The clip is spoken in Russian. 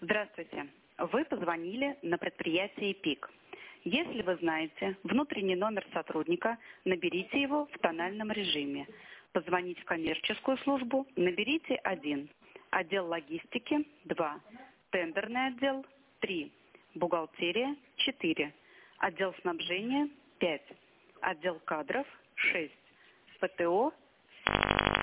Здравствуйте. Вы позвонили на предприятие ПИК. Если вы знаете внутренний номер сотрудника, наберите его в тональном режиме. Позвонить в коммерческую службу наберите 1. Отдел логистики 2. Тендерный отдел 3. Бухгалтерия 4. Отдел снабжения 5. Отдел кадров 6. ПТО